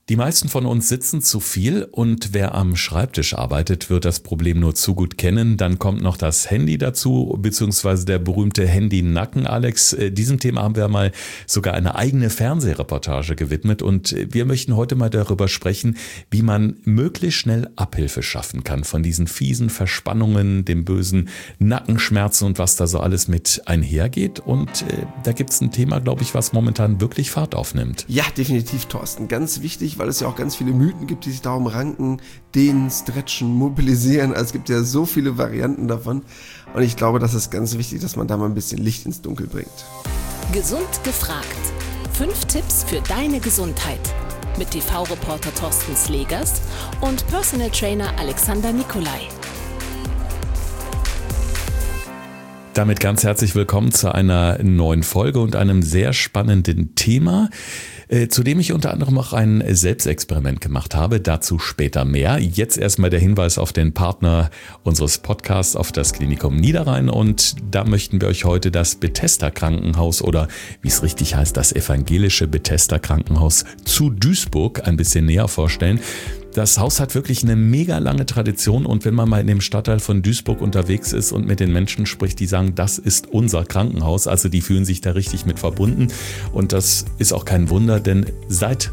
Die meisten von uns sitzen zu viel und wer am Schreibtisch arbeitet, wird das Problem nur zu gut kennen. Dann kommt noch das Handy dazu, beziehungsweise der berühmte Handy-Nacken. Alex, diesem Thema haben wir mal sogar eine eigene Fernsehreportage gewidmet und wir möchten heute mal darüber sprechen, wie man möglichst schnell Abhilfe schaffen kann von diesen fiesen Verspannungen, dem bösen Nackenschmerzen und was da so alles mit einhergeht. Und da gibt es ein Thema, glaube ich, was momentan wirklich Fahrt aufnimmt. Ja, definitiv, Thorsten. Ganz wichtig, weil es ja auch ganz viele Mythen gibt, die sich darum ranken, dehnen, stretchen, mobilisieren. Also es gibt ja so viele Varianten davon. Und ich glaube, das ist ganz wichtig, dass man da mal ein bisschen Licht ins Dunkel bringt. Gesund gefragt. 5 Tipps für deine Gesundheit. Mit TV-Reporter Thorsten Slegers und Personal Trainer Alexander Nikolai. Damit ganz herzlich willkommen zu einer neuen Folge und einem sehr spannenden Thema, zu dem ich unter anderem auch ein Selbstexperiment gemacht habe. Dazu später mehr. Jetzt erstmal der Hinweis auf den Partner unseres Podcasts, auf das Klinikum Niederrhein. Und da möchten wir euch heute das Bethesda Krankenhaus oder wie es richtig heißt, das evangelische Bethesda Krankenhaus zu Duisburg ein bisschen näher vorstellen. Das Haus hat wirklich eine mega lange Tradition und wenn man mal in dem Stadtteil von Duisburg unterwegs ist und mit den Menschen spricht, die sagen, das ist unser Krankenhaus, also die fühlen sich da richtig mit verbunden und das ist auch kein Wunder, denn seit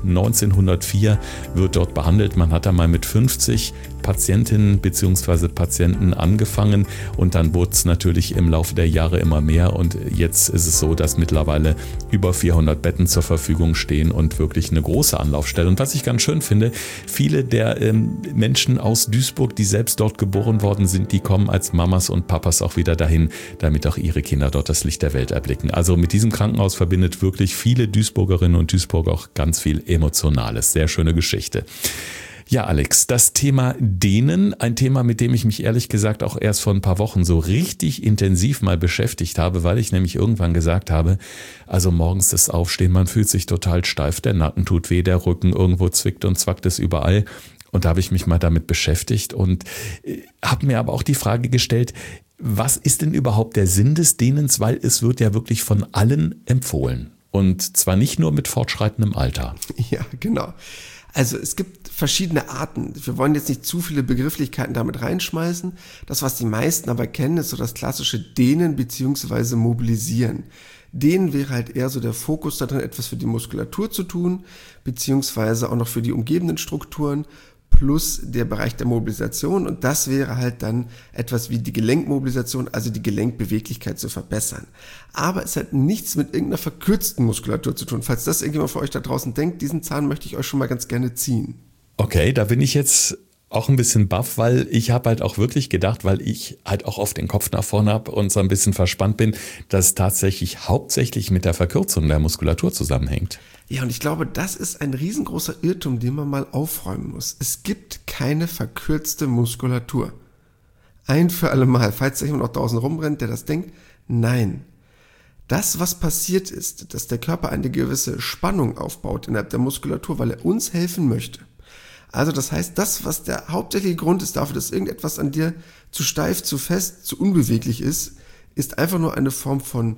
1904 wird dort behandelt. Man hat da mal mit 50 Patientinnen bzw. Patienten angefangen und dann wurde es natürlich im Laufe der Jahre immer mehr und jetzt ist es so, dass mittlerweile über 400 Betten zur Verfügung stehen und wirklich eine große Anlaufstelle. Und was ich ganz schön finde, viele der Menschen aus Duisburg, die selbst dort geboren worden sind, die kommen als Mamas und Papas auch wieder dahin, damit auch ihre Kinder dort das Licht der Welt erblicken. Also mit diesem Krankenhaus verbindet wirklich viele Duisburgerinnen und Duisburger auch ganz viel Emotionales. Sehr schöne Geschichte. Ja, Alex, das Thema Dehnen, ein Thema, mit dem ich mich ehrlich gesagt auch erst vor ein paar Wochen so richtig intensiv mal beschäftigt habe, weil ich nämlich irgendwann gesagt habe, also morgens das Aufstehen, man fühlt sich total steif, der Nacken tut weh, der Rücken, irgendwo zwickt und zwackt es überall. Und da habe ich mich mal damit beschäftigt und habe mir aber auch die Frage gestellt, was ist denn überhaupt der Sinn des Dehnens, weil es wird ja wirklich von allen empfohlen und zwar nicht nur mit fortschreitendem Alter. Ja, genau. Also es gibt verschiedene Arten. Wir wollen jetzt nicht zu viele Begrifflichkeiten damit reinschmeißen. Das, was die meisten aber kennen, ist so das klassische Dehnen bzw. Mobilisieren. Dehnen wäre halt eher so der Fokus darin, etwas für die Muskulatur zu tun, beziehungsweise auch noch für die umgebenden Strukturen, plus der Bereich der Mobilisation und das wäre halt dann etwas wie die Gelenkmobilisation, also die Gelenkbeweglichkeit zu verbessern. Aber es hat nichts mit irgendeiner verkürzten Muskulatur zu tun. Falls das irgendjemand von euch da draußen denkt, diesen Zahn möchte ich euch schon mal ganz gerne ziehen. Okay, da bin ich jetzt auch ein bisschen baff, weil ich habe halt auch wirklich gedacht, weil ich halt auch oft den Kopf nach vorne habe und so ein bisschen verspannt bin, dass es tatsächlich hauptsächlich mit der Verkürzung der Muskulatur zusammenhängt. Ja, und ich glaube, das ist ein riesengroßer Irrtum, den man mal aufräumen muss. Es gibt keine verkürzte Muskulatur. Ein für alle Mal, falls da jemand noch draußen rumrennt, der das denkt, nein. Das, was passiert ist, dass der Körper eine gewisse Spannung aufbaut innerhalb der Muskulatur, weil er uns helfen möchte. Also das heißt, das, was der hauptsächliche Grund ist dafür, dass irgendetwas an dir zu steif, zu fest, zu unbeweglich ist einfach nur eine Form von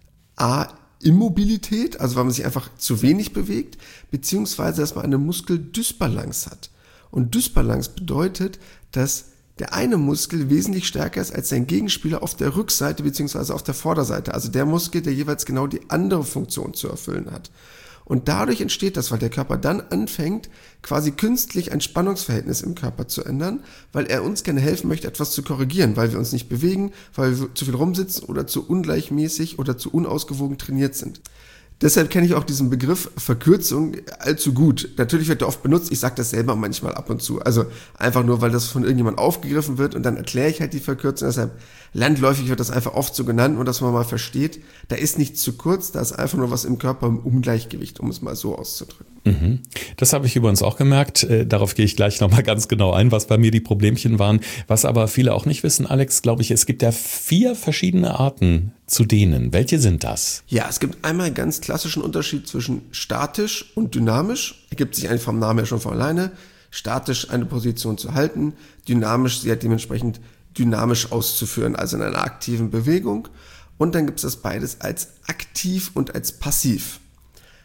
Immobilität, also weil man sich einfach zu wenig bewegt, beziehungsweise dass man eine Muskeldysbalance hat. Und Dysbalance bedeutet, dass der eine Muskel wesentlich stärker ist als sein Gegenspieler auf der Rückseite beziehungsweise auf der Vorderseite, also der Muskel, der jeweils genau die andere Funktion zu erfüllen hat. Und dadurch entsteht das, weil der Körper dann anfängt, quasi künstlich ein Spannungsverhältnis im Körper zu ändern, weil er uns gerne helfen möchte, etwas zu korrigieren, weil wir uns nicht bewegen, weil wir zu viel rumsitzen oder zu ungleichmäßig oder zu unausgewogen trainiert sind. Deshalb kenne ich auch diesen Begriff Verkürzung allzu gut. Natürlich wird er oft benutzt, ich sage das selber manchmal ab und zu. Also einfach nur, weil das von irgendjemand aufgegriffen wird und dann erkläre ich halt die Verkürzung. Deshalb landläufig wird das einfach oft so genannt, und dass man mal versteht, da ist nichts zu kurz, da ist einfach nur was im Körper im Ungleichgewicht, um es mal so auszudrücken. Mhm. Das habe ich übrigens auch gemerkt. Darauf gehe ich gleich nochmal ganz genau ein, was bei mir die Problemchen waren. Was aber viele auch nicht wissen, Alex, glaube ich, es gibt ja 4 verschiedene Arten zu dehnen. Welche sind das? Ja, es gibt einmal einen ganz klassischen Unterschied zwischen statisch und dynamisch. Ergibt sich eigentlich vom Namen her schon von alleine. Statisch eine Position zu halten, dynamisch sie halt dementsprechend dynamisch auszuführen, also in einer aktiven Bewegung. Und dann gibt es das beides als aktiv und als passiv.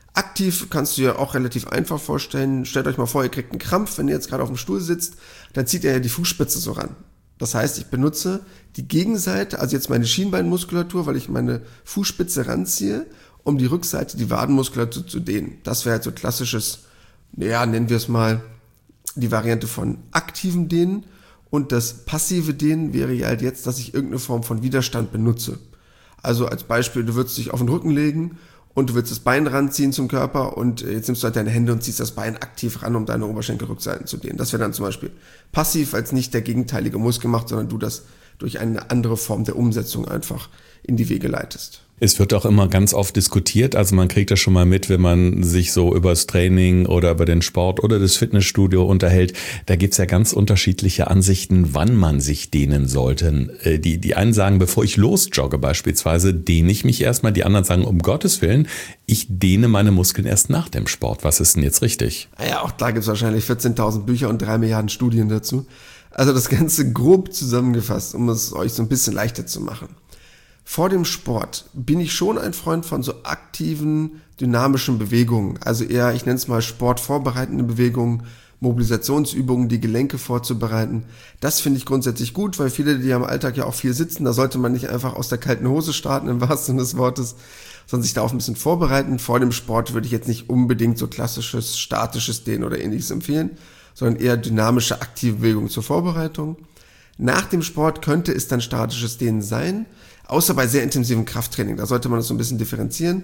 Aktiv kannst du dir auch relativ einfach vorstellen. Stellt euch mal vor, ihr kriegt einen Krampf, wenn ihr jetzt gerade auf dem Stuhl sitzt, dann zieht ihr ja die Fußspitze so ran. Das heißt, ich benutze die Gegenseite, also jetzt meine Schienbeinmuskulatur, weil ich meine Fußspitze ranziehe, um die Rückseite, die Wadenmuskulatur zu dehnen. Das wäre halt so klassisches, nennen wir es mal, die Variante von aktivem Dehnen. Und das passive Dehnen wäre ja halt jetzt, dass ich irgendeine Form von Widerstand benutze. Also als Beispiel, du würdest dich auf den Rücken legen und du willst das Bein ranziehen zum Körper und jetzt nimmst du halt deine Hände und ziehst das Bein aktiv ran, um deine Oberschenkelrückseiten zu dehnen. Das wäre dann zum Beispiel passiv, als nicht der gegenteilige Muskel macht, sondern du das durch eine andere Form der Umsetzung einfach in die Wege leitest. Es wird auch immer ganz oft diskutiert, also man kriegt das schon mal mit, wenn man sich so über das Training oder über den Sport oder das Fitnessstudio unterhält. Da gibt's ja ganz unterschiedliche Ansichten, wann man sich dehnen sollte. Die einen sagen, bevor ich losjogge beispielsweise, dehne ich mich erstmal. Die anderen sagen, um Gottes Willen, ich dehne meine Muskeln erst nach dem Sport. Was ist denn jetzt richtig? Ja, auch da gibt's wahrscheinlich 14.000 Bücher und 3 Milliarden Studien dazu. Also das Ganze grob zusammengefasst, um es euch so ein bisschen leichter zu machen. Vor dem Sport bin ich schon ein Freund von so aktiven, dynamischen Bewegungen. Also eher, ich nenne es mal sportvorbereitende Bewegungen, Mobilisationsübungen, die Gelenke vorzubereiten. Das finde ich grundsätzlich gut, weil viele, die am Alltag ja auch viel sitzen, da sollte man nicht einfach aus der kalten Hose starten, im wahrsten Sinne des Wortes, sondern sich da auch ein bisschen vorbereiten. Vor dem Sport würde ich jetzt nicht unbedingt so klassisches, statisches Dehnen oder ähnliches empfehlen, sondern eher dynamische, aktive Bewegungen zur Vorbereitung. Nach dem Sport könnte es dann statisches Dehnen sein, außer bei sehr intensivem Krafttraining. Da sollte man das so ein bisschen differenzieren.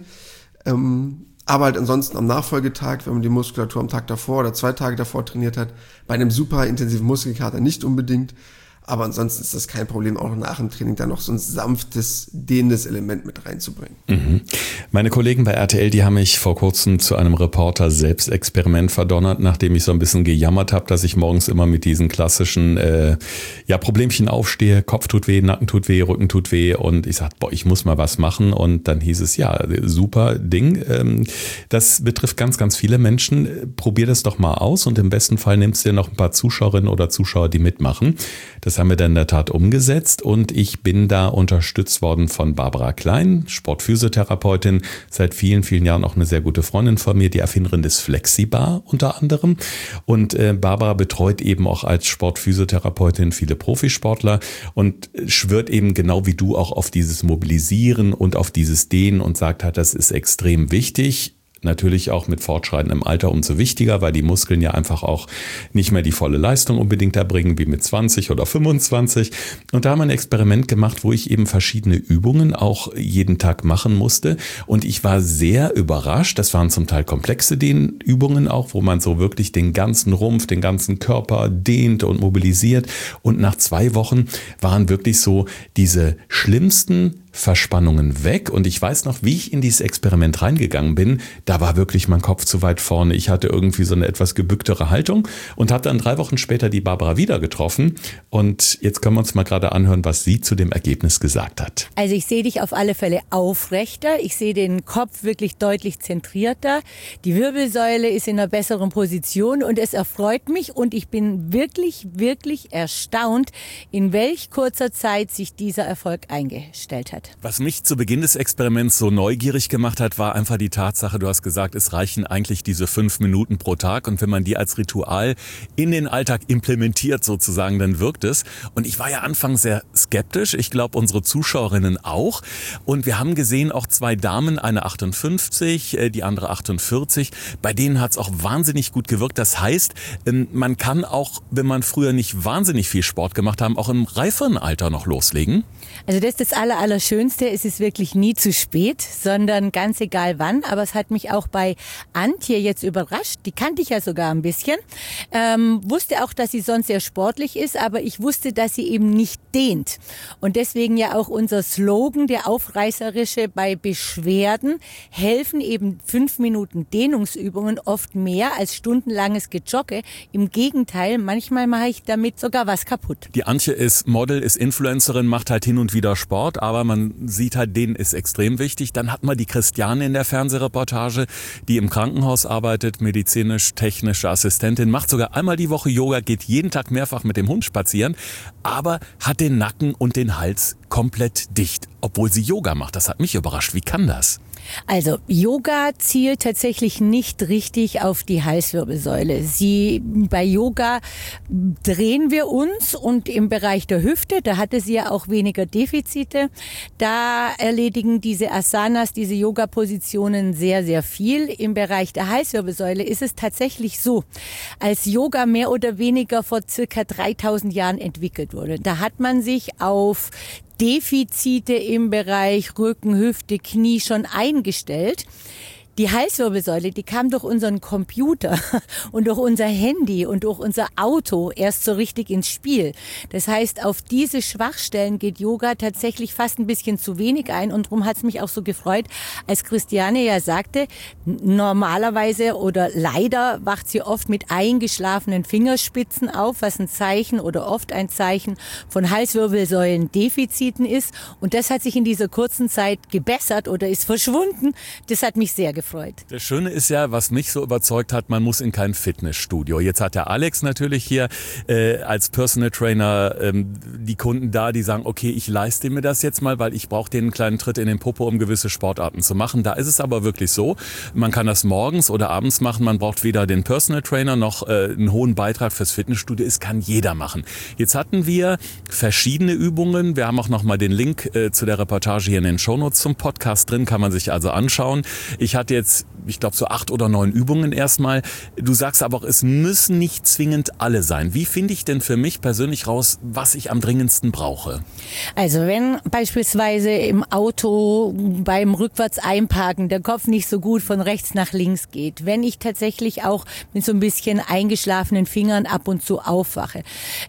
Aber halt ansonsten am Nachfolgetag, wenn man die Muskulatur am Tag davor oder 2 Tage davor trainiert hat, bei einem super intensiven Muskelkater nicht unbedingt. Aber ansonsten ist das kein Problem, auch nach dem Training dann noch so ein sanftes, dehnendes Element mit reinzubringen. Mhm. Meine Kollegen bei RTL, die haben mich vor kurzem zu einem Reporter-Selbstexperiment verdonnert, nachdem ich so ein bisschen gejammert habe, dass ich morgens immer mit diesen klassischen Problemchen aufstehe. Kopf tut weh, Nacken tut weh, Rücken tut weh und ich sagte, ich muss mal was machen und dann hieß es, ja, super Ding. Das betrifft ganz, ganz viele Menschen. Probier das doch mal aus und im besten Fall nimmst du dir noch ein paar Zuschauerinnen oder Zuschauer, die mitmachen. Das haben wir dann in der Tat umgesetzt und ich bin da unterstützt worden von Barbara Klein, Sportphysiotherapeutin, seit vielen, vielen Jahren auch eine sehr gute Freundin von mir, die Erfinderin des Flexibar unter anderem. Und Barbara betreut eben auch als Sportphysiotherapeutin viele Profisportler und schwört eben genau wie du auch auf dieses Mobilisieren und auf dieses Dehnen und sagt halt, das ist extrem wichtig. Natürlich auch mit fortschreitendem Alter umso wichtiger, weil die Muskeln ja einfach auch nicht mehr die volle Leistung unbedingt erbringen, wie mit 20 oder 25. Und da haben wir ein Experiment gemacht, wo ich eben verschiedene Übungen auch jeden Tag machen musste. Und ich war sehr überrascht. Das waren zum Teil komplexe Dehnübungen auch, wo man so wirklich den ganzen Rumpf, den ganzen Körper dehnt und mobilisiert. Und nach 2 Wochen waren wirklich so diese schlimmsten Verspannungen weg und ich weiß noch, wie ich in dieses Experiment reingegangen bin, da war wirklich mein Kopf zu weit vorne. Ich hatte irgendwie so eine etwas gebücktere Haltung und habe dann 3 Wochen später die Barbara wieder getroffen und jetzt können wir uns mal gerade anhören, was sie zu dem Ergebnis gesagt hat. Also ich sehe dich auf alle Fälle aufrechter, ich sehe den Kopf wirklich deutlich zentrierter, die Wirbelsäule ist in einer besseren Position und es erfreut mich und ich bin wirklich, wirklich erstaunt, in welch kurzer Zeit sich dieser Erfolg eingestellt hat. Was mich zu Beginn des Experiments so neugierig gemacht hat, war einfach die Tatsache, du hast gesagt, es reichen eigentlich diese 5 Minuten pro Tag und wenn man die als Ritual in den Alltag implementiert sozusagen, dann wirkt es. Und ich war ja anfangs sehr skeptisch, ich glaube unsere Zuschauerinnen auch und wir haben gesehen, auch 2 Damen, eine 58, die andere 48, bei denen hat es auch wahnsinnig gut gewirkt. Das heißt, man kann auch, wenn man früher nicht wahnsinnig viel Sport gemacht hat, auch im reiferen Alter noch loslegen. Also das ist das Allerschönste, es ist wirklich nie zu spät, sondern ganz egal wann. Aber es hat mich auch bei Antje jetzt überrascht, die kannte ich ja sogar ein bisschen. Wusste auch, dass sie sonst sehr sportlich ist, aber ich wusste, dass sie eben nicht dehnt. Und deswegen ja auch unser Slogan, der aufreißerische, bei Beschwerden helfen eben 5 Minuten Dehnungsübungen oft mehr als stundenlanges Gejogge. Im Gegenteil, manchmal mache ich damit sogar was kaputt. Die Antje ist Model, ist Influencerin, macht halt hin und wieder Sport, aber man sieht halt, denen ist extrem wichtig. Dann hat man die Christiane in der Fernsehreportage, die im Krankenhaus arbeitet, medizinisch-technische Assistentin, macht sogar einmal die Woche Yoga, geht jeden Tag mehrfach mit dem Hund spazieren, aber hat den Nacken und den Hals komplett dicht, obwohl sie Yoga macht. Das hat mich überrascht. Wie kann das? Also Yoga zielt tatsächlich nicht richtig auf die Halswirbelsäule. Bei Yoga drehen wir uns und im Bereich der Hüfte, da hatte sie ja auch weniger Defizite, da erledigen diese Asanas, diese Yoga-Positionen sehr, sehr viel. Im Bereich der Halswirbelsäule ist es tatsächlich so, als Yoga mehr oder weniger vor circa 3000 Jahren entwickelt wurde. Da hat man sich auf Defizite im Bereich Rücken, Hüfte, Knie schon eingestellt. Die Halswirbelsäule, die kam durch unseren Computer und durch unser Handy und durch unser Auto erst so richtig ins Spiel. Das heißt, auf diese Schwachstellen geht Yoga tatsächlich fast ein bisschen zu wenig ein und darum hat es mich auch so gefreut, als Christiane ja sagte, normalerweise oder leider wacht sie oft mit eingeschlafenen Fingerspitzen auf, was ein Zeichen oder oft ein Zeichen von Halswirbelsäulendefiziten ist und das hat sich in dieser kurzen Zeit gebessert oder ist verschwunden. Das hat mich sehr gefreut. Das Schöne ist ja, was mich so überzeugt hat, man muss in kein Fitnessstudio. Jetzt hat der Alex natürlich hier als Personal Trainer die Kunden da, die sagen, okay, ich leiste mir das jetzt mal, weil ich brauche den kleinen Tritt in den Popo, um gewisse Sportarten zu machen. Da ist es aber wirklich so, man kann das morgens oder abends machen, man braucht weder den Personal Trainer noch einen hohen Beitrag fürs Fitnessstudio, es kann jeder machen. Jetzt hatten wir verschiedene Übungen, wir haben auch nochmal den Link zu der Reportage hier in den Shownotes zum Podcast drin, kann man sich also anschauen. Ich hatte jetzt, ich glaube, so 8 oder 9 Übungen erstmal. Du sagst aber auch, es müssen nicht zwingend alle sein. Wie finde ich denn für mich persönlich raus, was ich am dringendsten brauche? Also wenn beispielsweise im Auto beim rückwärts einparken der Kopf nicht so gut von rechts nach links geht, wenn ich tatsächlich auch mit so ein bisschen eingeschlafenen Fingern ab und zu aufwache,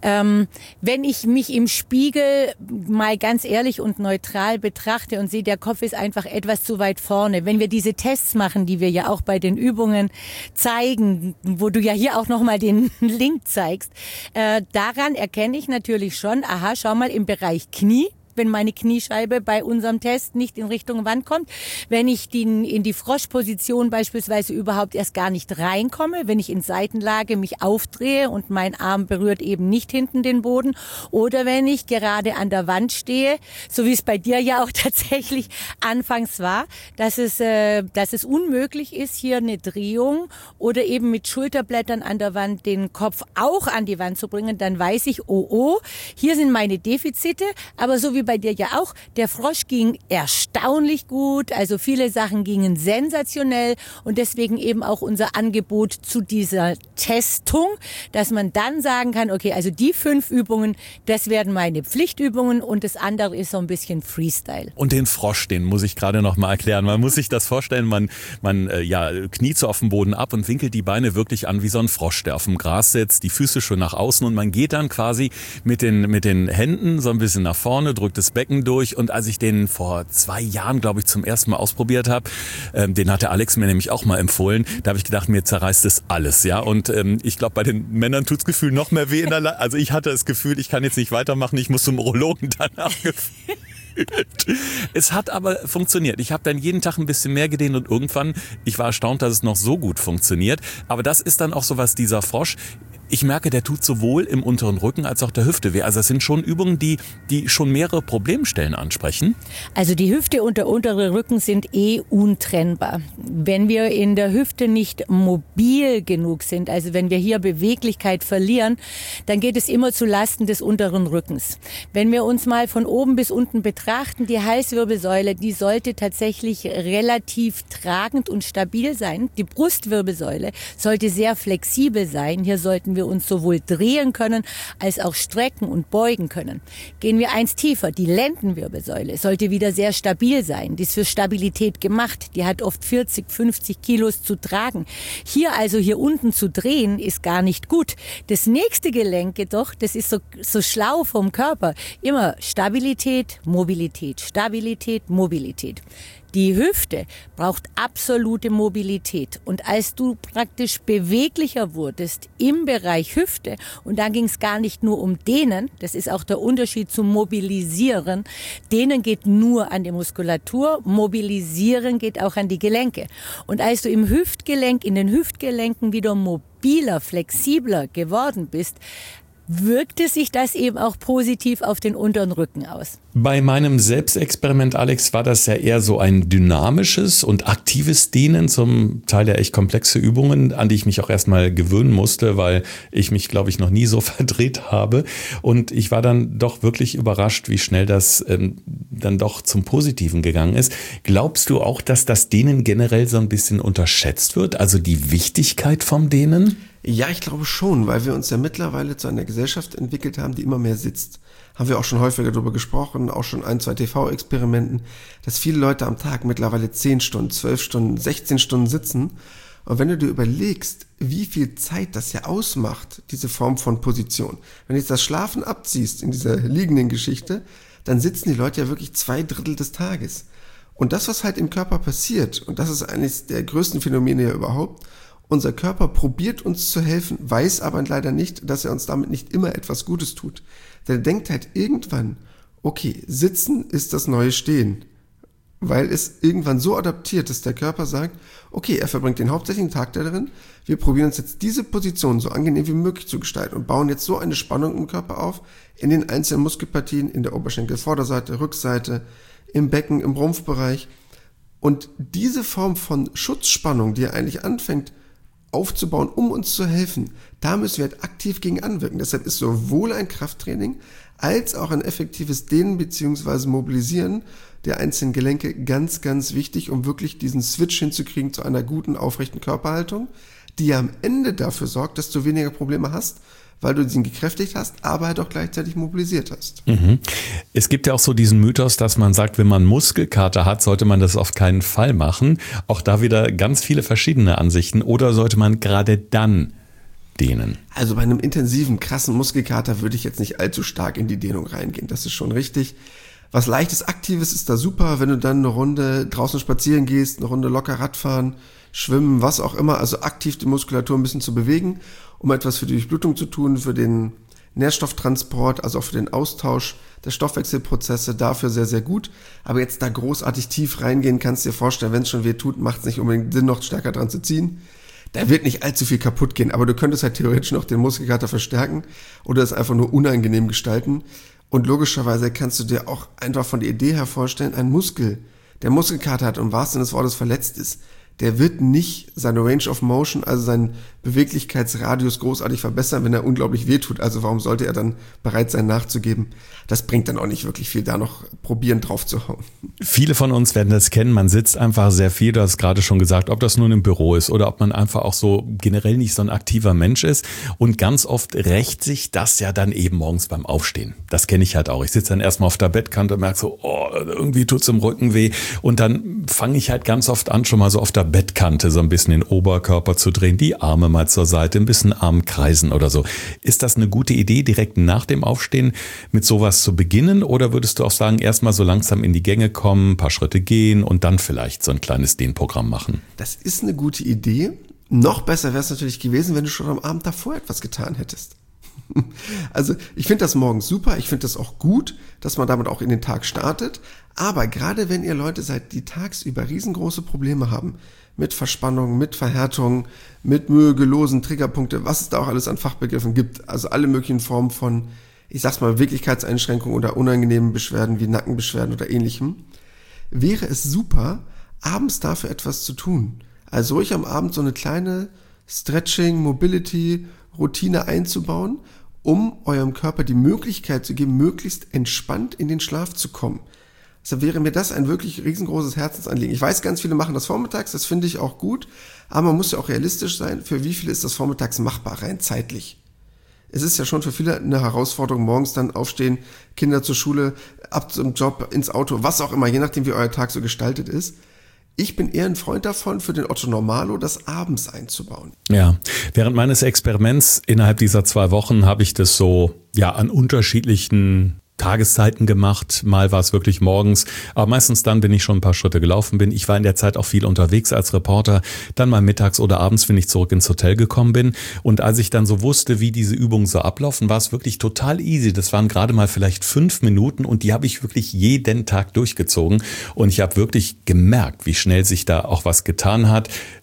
wenn ich mich im Spiegel mal ganz ehrlich und neutral betrachte und sehe, der Kopf ist einfach etwas zu weit vorne, wenn wir diese Tests machen, die wir ja auch bei den Übungen zeigen, wo du ja hier auch nochmal den Link zeigst, daran erkenne ich natürlich schon, aha, schau mal im Bereich Knie, wenn meine Kniescheibe bei unserem Test nicht in Richtung Wand kommt, wenn ich in die Froschposition beispielsweise überhaupt erst gar nicht reinkomme, wenn ich in Seitenlage mich aufdrehe und mein Arm berührt eben nicht hinten den Boden oder wenn ich gerade an der Wand stehe, so wie es bei dir ja auch tatsächlich anfangs war, dass es unmöglich ist, hier eine Drehung oder eben mit Schulterblättern an der Wand den Kopf auch an die Wand zu bringen, dann weiß ich, oh, hier sind meine Defizite, aber so wie bei dir ja auch, der Frosch ging erstaunlich gut, also viele Sachen gingen sensationell und deswegen eben auch unser Angebot zu dieser Testung, dass man dann sagen kann, okay, also die 5 Übungen, das werden meine Pflichtübungen und das andere ist so ein bisschen Freestyle. Und den Frosch, den muss ich gerade noch mal erklären. Man muss sich das vorstellen, man kniet so auf dem Boden ab und winkelt die Beine wirklich an wie so ein Frosch, der auf dem Gras sitzt, die Füße schon nach außen und man geht dann quasi mit den Händen so ein bisschen nach vorne, drückt das Becken durch und als ich den vor 2 Jahren, glaube ich, zum ersten Mal ausprobiert habe, den hat der Alex mir nämlich auch mal empfohlen, da habe ich gedacht, mir zerreißt das alles, ja, und ich glaube, bei den Männern tut's Gefühl noch mehr weh also ich hatte das Gefühl, ich kann jetzt nicht weitermachen, ich muss zum Urologen danach Es hat aber funktioniert. Ich habe dann jeden Tag ein bisschen mehr gedehnt und irgendwann, ich war erstaunt, dass es noch so gut funktioniert, aber das ist dann auch sowas, dieser Frosch, ich merke, der tut sowohl im unteren Rücken als auch der Hüfte weh. Also das sind schon Übungen, die schon mehrere Problemstellen ansprechen. Also die Hüfte und der untere Rücken sind untrennbar. Wenn wir in der Hüfte nicht mobil genug sind, also wenn wir hier Beweglichkeit verlieren, dann geht es immer zu Lasten des unteren Rückens. Wenn wir uns mal von oben bis unten betrachten, die Halswirbelsäule, die sollte tatsächlich relativ tragend und stabil sein. Die Brustwirbelsäule sollte sehr flexibel sein. Hier sollten wir uns sowohl drehen können, als auch strecken und beugen können. Gehen wir eins tiefer, die Lendenwirbelsäule sollte wieder sehr stabil sein. Die ist für Stabilität gemacht. Die hat oft 40, 50 Kilos zu tragen. Hier unten zu drehen, ist gar nicht gut. Das nächste Gelenk jedoch, das ist so schlau vom Körper. Immer Stabilität, Mobilität, Stabilität, Mobilität. Die Hüfte braucht absolute Mobilität und als du praktisch beweglicher wurdest im Bereich Hüfte und da ging es gar nicht nur um Dehnen, das ist auch der Unterschied zum Mobilisieren. Dehnen geht nur an die Muskulatur, Mobilisieren geht auch an die Gelenke. Und als du in den Hüftgelenken wieder mobiler, flexibler geworden bist, wirkte sich das eben auch positiv auf den unteren Rücken aus? Bei meinem Selbstexperiment, Alex, war das ja eher so ein dynamisches und aktives Dehnen, zum Teil ja echt komplexe Übungen, an die ich mich auch erstmal gewöhnen musste, weil ich mich, glaube ich, noch nie so verdreht habe. Und ich war dann doch wirklich überrascht, wie schnell das dann doch zum Positiven gegangen ist. Glaubst du auch, dass das Dehnen generell so ein bisschen unterschätzt wird? Also die Wichtigkeit vom Dehnen? Ja, ich glaube schon, weil wir uns ja mittlerweile zu einer Gesellschaft entwickelt haben, die immer mehr sitzt. Haben wir auch schon häufiger darüber gesprochen, auch schon 1, 2 TV-Experimenten, dass viele Leute am Tag mittlerweile 10 Stunden, 12 Stunden, 16 Stunden sitzen. Und wenn du dir überlegst, wie viel Zeit das ja ausmacht, diese Form von Position, wenn du jetzt das Schlafen abziehst in dieser liegenden Geschichte, dann sitzen die Leute ja wirklich 2/3 des Tages. Und das, was halt im Körper passiert, und das ist eines der größten Phänomene ja überhaupt, unser Körper probiert uns zu helfen, weiß aber leider nicht, dass er uns damit nicht immer etwas Gutes tut. Der denkt halt irgendwann, okay, Sitzen ist das neue Stehen. Weil es irgendwann so adaptiert, dass der Körper sagt, okay, er verbringt den hauptsächlichen Tag darin, wir probieren uns jetzt diese Position so angenehm wie möglich zu gestalten und bauen jetzt so eine Spannung im Körper auf, in den einzelnen Muskelpartien, in der Oberschenkelvorderseite, Rückseite, im Becken, im Rumpfbereich. Und diese Form von Schutzspannung, die er eigentlich anfängt aufzubauen, um uns zu helfen, da müssen wir halt aktiv gegen anwirken. Deshalb ist sowohl ein Krafttraining als auch ein effektives Dehnen bzw. Mobilisieren der einzelnen Gelenke ganz, ganz wichtig, um wirklich diesen Switch hinzukriegen zu einer guten, aufrechten Körperhaltung, die ja am Ende dafür sorgt, dass du weniger Probleme hast, weil du ihn gekräftigt hast, aber halt auch gleichzeitig mobilisiert hast. Mhm. Es gibt ja auch so diesen Mythos, dass man sagt, wenn man Muskelkater hat, sollte man das auf keinen Fall machen. Auch da wieder ganz viele verschiedene Ansichten. Oder sollte man gerade dann dehnen? Also bei einem intensiven, krassen Muskelkater würde ich jetzt nicht allzu stark in die Dehnung reingehen. Das ist schon richtig. Was leichtes, aktives ist da super, wenn du dann eine Runde draußen spazieren gehst, eine Runde locker Radfahren, schwimmen, was auch immer. Also aktiv die Muskulatur ein bisschen zu bewegen, um etwas für die Durchblutung zu tun, für den Nährstofftransport, also auch für den Austausch der Stoffwechselprozesse, dafür sehr, sehr gut. Aber jetzt da großartig tief reingehen, kannst du dir vorstellen, wenn es schon weh tut, macht es nicht unbedingt Sinn, noch stärker dran zu ziehen. Da wird nicht allzu viel kaputt gehen, aber du könntest halt theoretisch noch den Muskelkater verstärken oder es einfach nur unangenehm gestalten. Und logischerweise kannst du dir auch einfach von der Idee her vorstellen, ein Muskel, der Muskelkater hat und im wahrsten Sinne des Wortes verletzt ist, der wird nicht seine Range of Motion, also seinen Beweglichkeitsradius großartig verbessern, wenn er unglaublich wehtut. Also warum sollte er dann bereit sein nachzugeben? Das bringt dann auch nicht wirklich viel, da noch probieren drauf zu hauen. Viele von uns werden das kennen, man sitzt einfach sehr viel, du hast gerade schon gesagt, ob das nun im Büro ist oder ob man einfach auch so generell nicht so ein aktiver Mensch ist. Und ganz oft rächt sich das ja dann eben morgens beim Aufstehen. Das kenne ich halt auch. Ich sitze dann erstmal auf der Bettkante und merke so, oh, irgendwie tut's im Rücken weh. Und dann fange ich halt ganz oft an, schon mal so auf der Bettkante so ein bisschen den Oberkörper zu drehen, die Arme mal zur Seite, ein bisschen Arm kreisen oder so. Ist das eine gute Idee, direkt nach dem Aufstehen mit sowas zu beginnen? Oder würdest du auch sagen, erstmal so langsam in die Gänge kommen, ein paar Schritte gehen und dann vielleicht so ein kleines Dehnprogramm machen? Das ist eine gute Idee. Noch besser wäre es natürlich gewesen, wenn du schon am Abend davor etwas getan hättest. Also ich finde das morgens super, ich finde das auch gut, dass man damit auch in den Tag startet, aber gerade wenn ihr Leute seid, die tagsüber riesengroße Probleme haben, mit Verspannung, mit Verhärtung, mit mühelosen Triggerpunkte, was es da auch alles an Fachbegriffen gibt, also alle möglichen Formen von, ich sag's mal, Wirklichkeitseinschränkungen oder unangenehmen Beschwerden wie Nackenbeschwerden oder ähnlichem, wäre es super, abends dafür etwas zu tun. Also ruhig am Abend so eine kleine Stretching, Mobility, Routine einzubauen, um eurem Körper die Möglichkeit zu geben, möglichst entspannt in den Schlaf zu kommen. Deshalb wäre mir das ein wirklich riesengroßes Herzensanliegen. Ich weiß, ganz viele machen das vormittags, das finde ich auch gut, aber man muss ja auch realistisch sein, für wie viele ist das vormittags machbar, rein zeitlich. Es ist ja schon für viele eine Herausforderung, morgens dann aufstehen, Kinder zur Schule, ab zum Job, ins Auto, was auch immer, je nachdem wie euer Tag so gestaltet ist. Ich bin eher ein Freund davon, für den Otto Normalo das abends einzubauen. Ja, während meines Experiments innerhalb dieser 2 Wochen habe ich das so an unterschiedlichen Tageszeiten gemacht. Mal war es wirklich morgens, aber meistens dann, wenn ich schon ein paar Schritte gelaufen bin. Ich war in der Zeit auch viel unterwegs als Reporter. Dann mal mittags oder abends, wenn ich zurück ins Hotel gekommen bin. Und als ich dann so wusste, wie diese Übungen so ablaufen, war es wirklich total easy. Das waren gerade mal vielleicht 5 Minuten und die habe ich wirklich jeden Tag durchgezogen. Und ich habe wirklich gemerkt, wie schnell sich da auch was getan hat.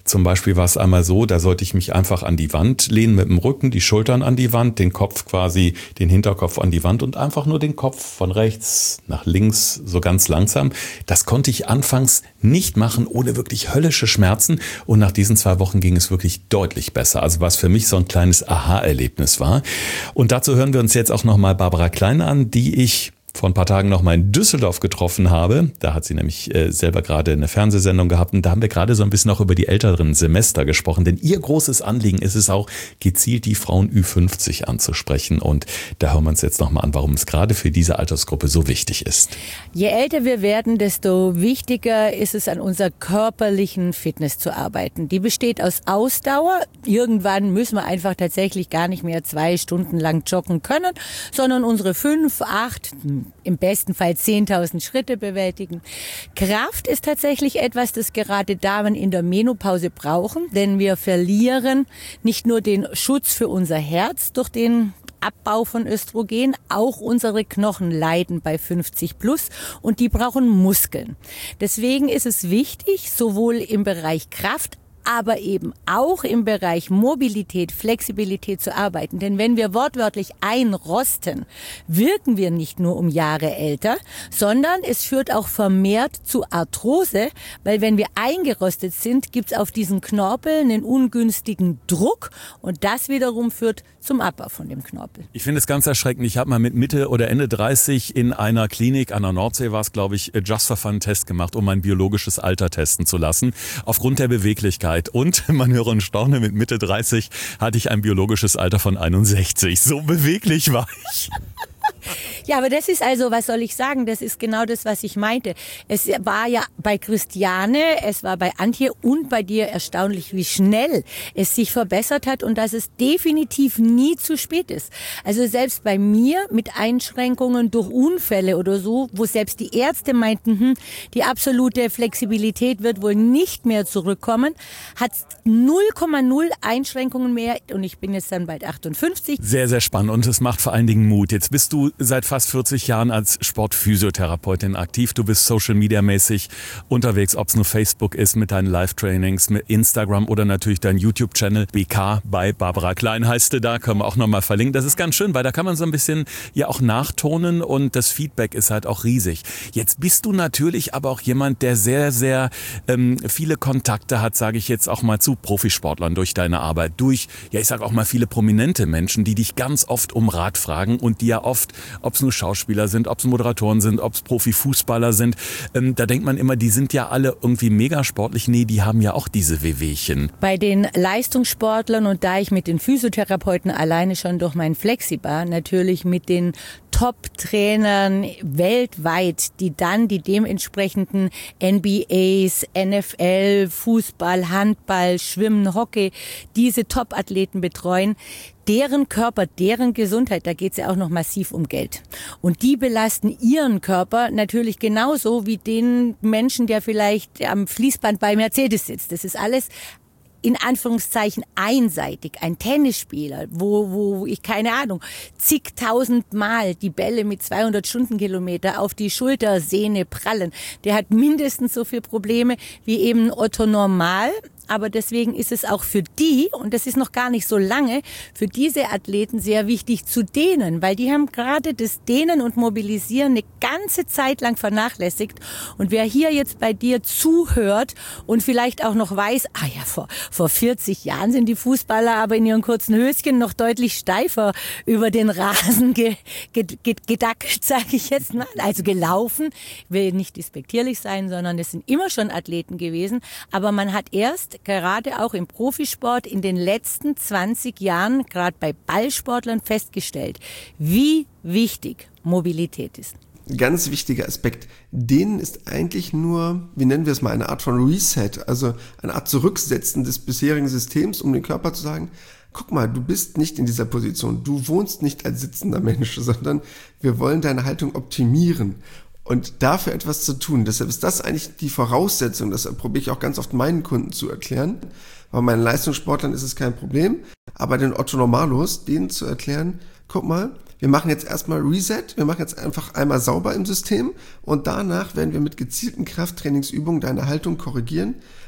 Zum Beispiel war es einmal so, da sollte ich mich einfach an die Wand lehnen mit dem Rücken, die Schultern an die Wand, den Kopf quasi, den Hinterkopf an die Wand und einfach nur den Kopf von rechts nach links, so ganz langsam. Das konnte ich anfangs nicht machen, ohne wirklich höllische Schmerzen. Und nach diesen 2 Wochen ging es wirklich deutlich besser. Also was für mich so ein kleines Aha-Erlebnis war. Und dazu hören wir uns jetzt auch nochmal Barbara Klein an, die ich vor ein paar Tagen noch mal in Düsseldorf getroffen habe. Da hat sie nämlich selber gerade eine Fernsehsendung gehabt und da haben wir gerade so ein bisschen auch über die älteren Semester gesprochen, denn ihr großes Anliegen ist es auch, gezielt die Frauen Ü50 anzusprechen und da hören wir uns jetzt noch mal an, warum es gerade für diese Altersgruppe so wichtig ist. Je älter wir werden, desto wichtiger ist es, an unserer körperlichen Fitness zu arbeiten. Die besteht aus Ausdauer. Irgendwann müssen wir einfach tatsächlich gar nicht mehr 2 Stunden lang joggen können, sondern unsere 5, 8, im besten Fall 10.000 Schritte bewältigen. Kraft ist tatsächlich etwas, das gerade Damen in der Menopause brauchen, denn wir verlieren nicht nur den Schutz für unser Herz durch den Abbau von Östrogen, auch unsere Knochen leiden bei 50 plus und die brauchen Muskeln. Deswegen ist es wichtig, sowohl im Bereich Kraft aber eben auch im Bereich Mobilität, Flexibilität zu arbeiten. Denn wenn wir wortwörtlich einrosten, wirken wir nicht nur um Jahre älter, sondern es führt auch vermehrt zu Arthrose, weil wenn wir eingerostet sind, gibt es auf diesen Knorpel einen ungünstigen Druck und das wiederum führt zum Abbau von dem Knorpel. Ich finde es ganz erschreckend. Ich habe mal mit Mitte oder Ende 30 in einer Klinik an der Nordsee war es, glaube ich, Just for Fun einen Test gemacht, um mein biologisches Alter testen zu lassen, aufgrund der Beweglichkeit. Und man höre und staune, mit Mitte 30 hatte ich ein biologisches Alter von 61. So beweglich war ich. Ja, aber das ist also, was soll ich sagen, das ist genau das, was ich meinte. Es war ja bei Christiane, es war bei Antje und bei dir erstaunlich, wie schnell es sich verbessert hat und dass es definitiv nie zu spät ist. Also selbst bei mir mit Einschränkungen durch Unfälle oder so, wo selbst die Ärzte meinten, die absolute Flexibilität wird wohl nicht mehr zurückkommen, hat 0,0 Einschränkungen mehr und ich bin jetzt dann bald 58. Sehr, sehr spannend und es macht vor allen Dingen Mut. Jetzt bist du seit fast 40 Jahren als Sportphysiotherapeutin aktiv. Du bist Social-Media-mäßig unterwegs, ob es nur Facebook ist mit deinen Live-Trainings, mit Instagram oder natürlich dein YouTube-Channel. BK bei Barbara Klein heißt du da, können wir auch nochmal verlinken. Das ist ganz schön, weil da kann man so ein bisschen ja auch nachtonen und das Feedback ist halt auch riesig. Jetzt bist du natürlich aber auch jemand, der sehr, sehr viele Kontakte hat, sage ich jetzt auch mal zu Profisportlern durch deine Arbeit, durch, ja ich sage auch mal viele prominente Menschen, die dich ganz oft um Rat fragen und die ja oft, ob es nur Schauspieler sind, ob es Moderatoren sind, ob es Profifußballer sind, da denkt man immer, die sind ja alle irgendwie mega sportlich. Nee, die haben ja auch diese Wehwehchen. Bei den Leistungssportlern und da ich mit den Physiotherapeuten alleine schon durch mein Flexibar natürlich mit den Top-Trainern weltweit, die dann die dementsprechenden NBAs, NFL, Fußball, Handball, Schwimmen, Hockey, diese Top-Athleten betreuen, deren Körper, deren Gesundheit, da geht es ja auch noch massiv um Geld. Und die belasten ihren Körper natürlich genauso wie den Menschen, der vielleicht am Fließband bei Mercedes sitzt. Das ist alles in Anführungszeichen einseitig. Ein Tennisspieler, wo ich, keine Ahnung, zigtausend Mal die Bälle mit 200 Stundenkilometer auf die Schultersehne prallen, der hat mindestens so viele Probleme wie eben Otto Normal. Aber deswegen ist es auch für die, und das ist noch gar nicht so lange, für diese Athleten sehr wichtig zu dehnen, weil die haben gerade das Dehnen und Mobilisieren eine ganze Zeit lang vernachlässigt. Und wer hier jetzt bei dir zuhört und vielleicht auch noch weiß, vor 40 Jahren sind die Fußballer aber in ihren kurzen Höschen noch deutlich steifer über den Rasen gedackelt, sage ich jetzt mal. Also gelaufen, will nicht despektierlich sein, sondern es sind immer schon Athleten gewesen. Aber man hat erst gerade auch im Profisport in den letzten 20 Jahren, gerade bei Ballsportlern, festgestellt, wie wichtig Mobilität ist. Ganz wichtiger Aspekt. Dehnen ist eigentlich nur, wie nennen wir es mal, eine Art von Reset, also eine Art Zurücksetzen des bisherigen Systems, um dem Körper zu sagen, guck mal, du bist nicht in dieser Position, du wohnst nicht als sitzender Mensch, sondern wir wollen deine Haltung optimieren. Und dafür etwas zu tun, deshalb ist das eigentlich die Voraussetzung, das probiere ich auch ganz oft meinen Kunden zu erklären. Bei meinen Leistungssportlern ist es kein Problem, aber den Otto Normalos, denen zu erklären, guck mal, wir machen jetzt erstmal Reset, wir machen jetzt einfach einmal sauber im System und danach werden wir mit gezielten Krafttrainingsübungen deine Haltung korrigieren,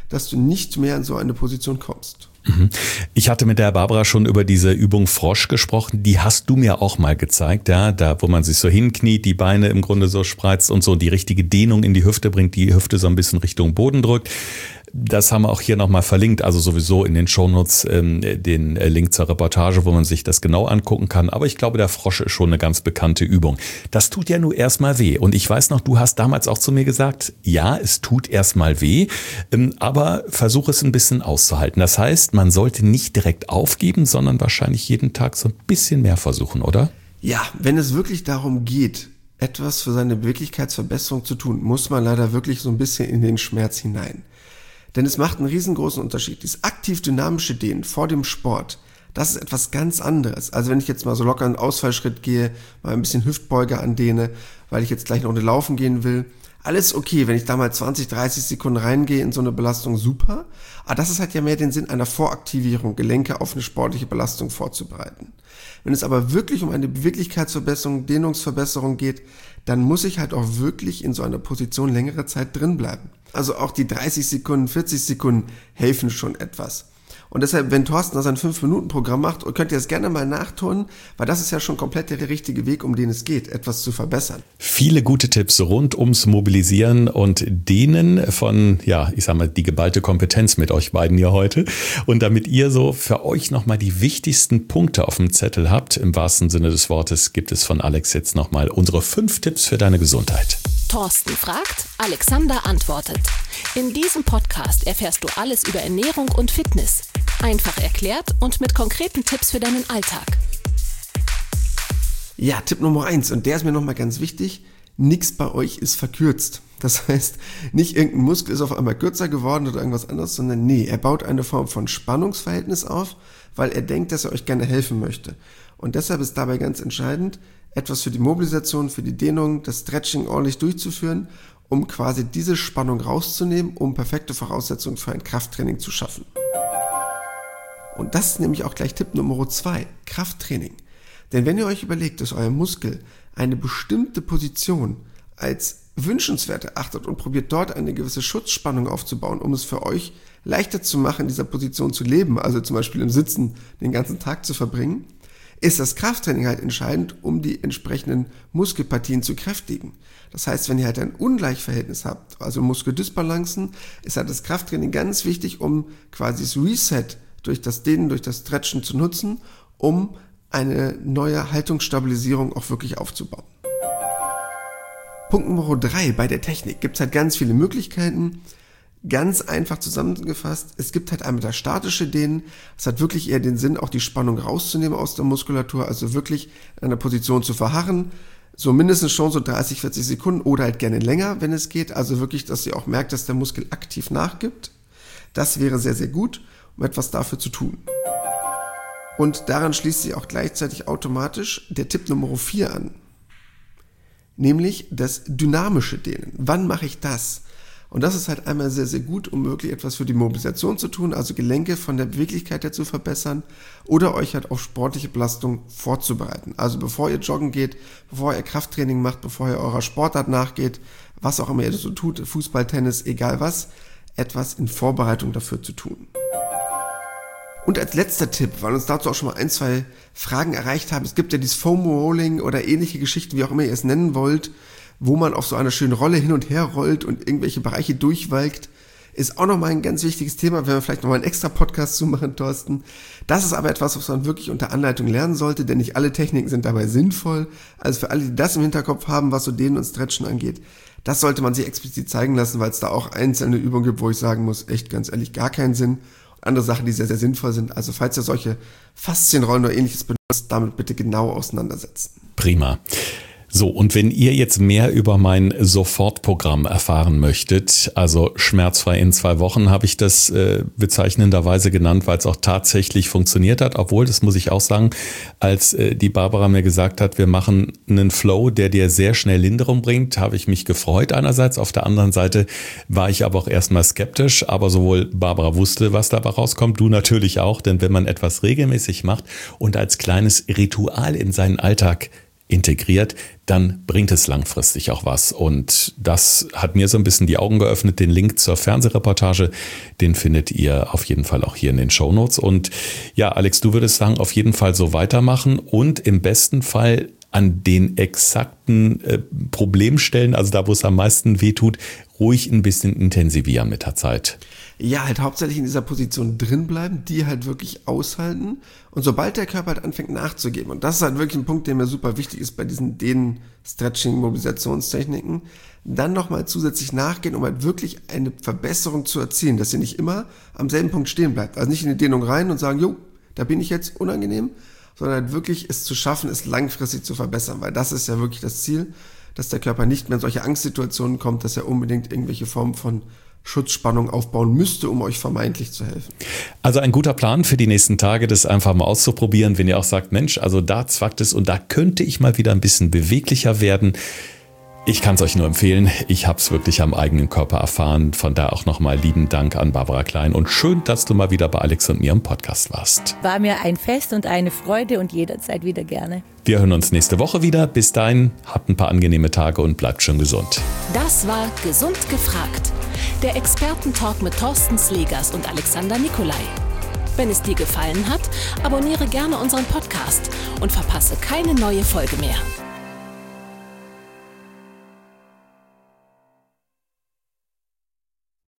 dass du nicht mehr in so eine Position kommst. Ich hatte mit der Barbara schon über diese Übung Frosch gesprochen. Die hast du mir auch mal gezeigt, ja, da wo man sich so hinkniet, die Beine im Grunde so spreizt und so die richtige Dehnung in die Hüfte bringt, die Hüfte so ein bisschen Richtung Boden drückt. Das haben wir auch hier nochmal verlinkt, also sowieso in den Shownotes den Link zur Reportage, wo man sich das genau angucken kann. Aber ich glaube, der Frosch ist schon eine ganz bekannte Übung. Das tut ja nur erstmal weh. Und ich weiß noch, du hast damals auch zu mir gesagt, ja, es tut erstmal weh, aber versuch es ein bisschen auszuhalten. Das heißt, man sollte nicht direkt aufgeben, sondern wahrscheinlich jeden Tag so ein bisschen mehr versuchen, oder? Ja, wenn es wirklich darum geht, etwas für seine Beweglichkeitsverbesserung zu tun, muss man leider wirklich so ein bisschen in den Schmerz hinein. Denn es macht einen riesengroßen Unterschied. Dieses aktiv-dynamische Dehnen vor dem Sport, das ist etwas ganz anderes. Also wenn ich jetzt mal so locker einen Ausfallschritt gehe, mal ein bisschen Hüftbeuge andehne, weil ich jetzt gleich noch eine Laufen gehen will, alles okay. Wenn ich da mal 20, 30 Sekunden reingehe in so eine Belastung, super. Aber das ist halt ja mehr den Sinn einer Voraktivierung, Gelenke auf eine sportliche Belastung vorzubereiten. Wenn es aber wirklich um eine Beweglichkeitsverbesserung, Dehnungsverbesserung geht, dann muss ich halt auch wirklich in so einer Position längere Zeit drin bleiben. Also auch die 30 Sekunden, 40 Sekunden helfen schon etwas. Und deshalb, wenn Thorsten das ein 5-Minuten-Programm macht, könnt ihr das gerne mal nachturnen, weil das ist ja schon komplett der richtige Weg, um den es geht, etwas zu verbessern. Viele gute Tipps rund ums Mobilisieren und Dehnen von, ja, ich sag mal, die geballte Kompetenz mit euch beiden hier heute. Und damit ihr so für euch nochmal die wichtigsten Punkte auf dem Zettel habt, im wahrsten Sinne des Wortes, gibt es von Alex jetzt nochmal unsere 5 Tipps für deine Gesundheit. Thorsten fragt, Alexander antwortet. In diesem Podcast erfährst du alles über Ernährung und Fitness. Einfach erklärt und mit konkreten Tipps für deinen Alltag. Ja, Tipp Nummer 1, und der ist mir nochmal ganz wichtig, nichts bei euch ist verkürzt. Das heißt, nicht irgendein Muskel ist auf einmal kürzer geworden oder irgendwas anderes, sondern nee, er baut eine Form von Spannungsverhältnis auf, weil er denkt, dass er euch gerne helfen möchte. Und deshalb ist dabei ganz entscheidend, etwas für die Mobilisation, für die Dehnung, das Stretching ordentlich durchzuführen, um quasi diese Spannung rauszunehmen, um perfekte Voraussetzungen für ein Krafttraining zu schaffen. Und das ist nämlich auch gleich Tipp Nummer 2, Krafttraining. Denn wenn ihr euch überlegt, dass euer Muskel eine bestimmte Position als wünschenswert erachtet und probiert dort eine gewisse Schutzspannung aufzubauen, um es für euch leichter zu machen, in dieser Position zu leben, also zum Beispiel im Sitzen den ganzen Tag zu verbringen, ist das Krafttraining halt entscheidend, um die entsprechenden Muskelpartien zu kräftigen. Das heißt, wenn ihr halt ein Ungleichverhältnis habt, also Muskeldysbalancen, ist halt das Krafttraining ganz wichtig, um quasi das Reset durch das Dehnen, durch das Stretchen zu nutzen, um eine neue Haltungsstabilisierung auch wirklich aufzubauen. Punkt Nummer 3, bei der Technik gibt es halt ganz viele Möglichkeiten. Ganz einfach zusammengefasst, es gibt halt einmal das statische Dehnen. Es hat wirklich eher den Sinn, auch die Spannung rauszunehmen aus der Muskulatur, also wirklich in einer Position zu verharren. So mindestens schon so 30, 40 Sekunden oder halt gerne länger, wenn es geht. Also wirklich, dass ihr auch merkt, dass der Muskel aktiv nachgibt. Das wäre sehr, sehr gut, um etwas dafür zu tun. Und daran schließt sich auch gleichzeitig automatisch der Tipp Nummer 4 an. Nämlich das dynamische Dehnen. Wann mache ich das? Und das ist halt einmal sehr, sehr gut, um wirklich etwas für die Mobilisation zu tun, also Gelenke von der Beweglichkeit her zu verbessern oder euch halt auf sportliche Belastung vorzubereiten. Also bevor ihr joggen geht, bevor ihr Krafttraining macht, bevor ihr eurer Sportart nachgeht, was auch immer ihr so tut, Fußball, Tennis, egal was, etwas in Vorbereitung dafür zu tun. Und als letzter Tipp, weil uns dazu auch schon mal 1, 2 Fragen erreicht haben, es gibt ja dieses Foam Rolling oder ähnliche Geschichten, wie auch immer ihr es nennen wollt, wo man auf so einer schönen Rolle hin und her rollt und irgendwelche Bereiche durchwalkt, ist auch nochmal ein ganz wichtiges Thema, wenn wir vielleicht nochmal einen extra Podcast zu machen, Thorsten. Das ist aber etwas, was man wirklich unter Anleitung lernen sollte, denn nicht alle Techniken sind dabei sinnvoll. Also für alle, die das im Hinterkopf haben, was so Dehnen und Stretchen angeht, das sollte man sich explizit zeigen lassen, weil es da auch einzelne Übungen gibt, wo ich sagen muss, echt ganz ehrlich, gar keinen Sinn. Andere Sachen, die sehr, sehr sinnvoll sind. Also falls ihr solche Faszienrollen oder ähnliches benutzt, damit bitte genau auseinandersetzen. Prima. So, und wenn ihr jetzt mehr über mein Sofortprogramm erfahren möchtet, also schmerzfrei in 2 Wochen, habe ich das bezeichnenderweise genannt, weil es auch tatsächlich funktioniert hat. Obwohl, das muss ich auch sagen, als die Barbara mir gesagt hat, wir machen einen Flow, der dir sehr schnell Linderung bringt, habe ich mich gefreut einerseits. Auf der anderen Seite war ich aber auch erstmal skeptisch. Aber sowohl Barbara wusste, was dabei rauskommt, du natürlich auch. Denn wenn man etwas regelmäßig macht und als kleines Ritual in seinen Alltag integriert, dann bringt es langfristig auch was. Und das hat mir so ein bisschen die Augen geöffnet. Den Link zur Fernsehreportage, den findet ihr auf jeden Fall auch hier in den Shownotes. Und ja, Alex, du würdest sagen, auf jeden Fall so weitermachen und im besten Fall an den exakten Problemstellen, also da, wo es am meisten wehtut, ruhig ein bisschen intensivieren mit der Zeit. Ja, halt hauptsächlich in dieser Position drin bleiben, die halt wirklich aushalten. Und sobald der Körper halt anfängt nachzugeben, und das ist halt wirklich ein Punkt, der mir super wichtig ist bei diesen Dehnen-Stretching-Mobilisationstechniken, dann nochmal zusätzlich nachgehen, um halt wirklich eine Verbesserung zu erzielen, dass ihr nicht immer am selben Punkt stehen bleibt. Also nicht in die Dehnung rein und sagen, jo, da bin ich jetzt unangenehm, sondern halt wirklich es zu schaffen, es langfristig zu verbessern, weil das ist ja wirklich das Ziel, dass der Körper nicht mehr in solche Angstsituationen kommt, dass er unbedingt irgendwelche Formen von Schutzspannung aufbauen müsste, um euch vermeintlich zu helfen. Also ein guter Plan für die nächsten Tage, das einfach mal auszuprobieren, wenn ihr auch sagt, Mensch, also da zwackt es und da könnte ich mal wieder ein bisschen beweglicher werden. Ich kann es euch nur empfehlen. Ich habe es wirklich am eigenen Körper erfahren. Von da auch nochmal lieben Dank an Barbara Klein und schön, dass du mal wieder bei Alex und mir im Podcast warst. War mir ein Fest und eine Freude und jederzeit wieder gerne. Wir hören uns nächste Woche wieder. Bis dahin, habt ein paar angenehme Tage und bleibt schön gesund. Das war Gesund gefragt. Der Experten-Talk mit Thorsten Slegers und Alexander Nikolai. Wenn es dir gefallen hat, abonniere gerne unseren Podcast und verpasse keine neue Folge mehr.